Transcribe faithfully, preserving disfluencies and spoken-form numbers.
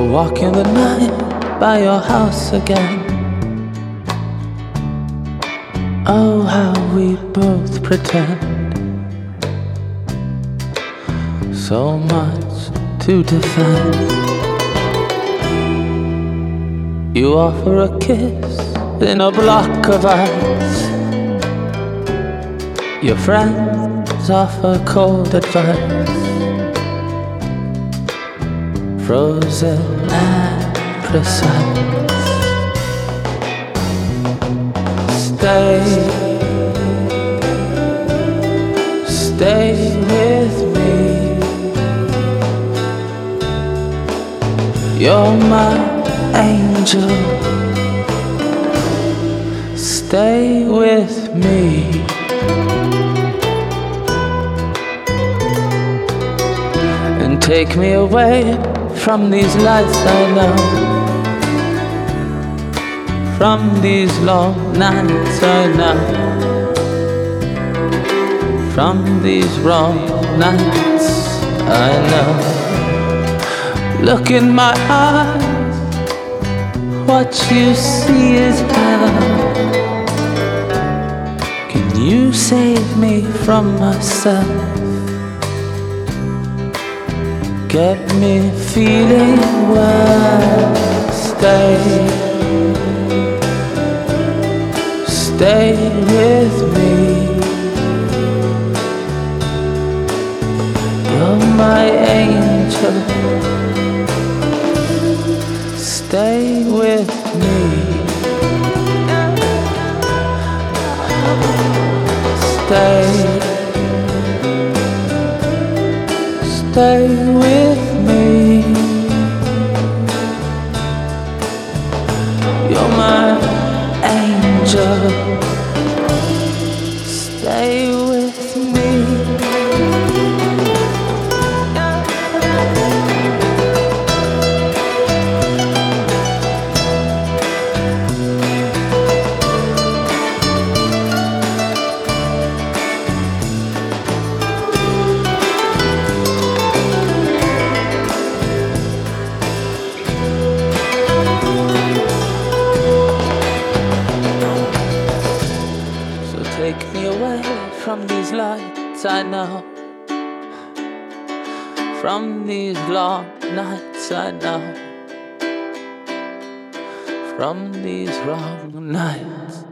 Walking the night by your house again. Oh, how we both pretend so much to defend. You offer a kiss in a block of ice. Your friends offer cold advice, frozen and precise. Stay, stay with me. You're my angel. Stay with me. And take me away from these lights I know, from these long nights I know, from these wrong nights I know. Look in my eyes, what you see is hell. Can you save me from myself? Get me feeling well. Stay, stay with me. You're my angel. Stay with me. Stay, stay with me. You're my angel. Stay with me. Take me away from these lights I know, from these long nights I know, from these wrong nights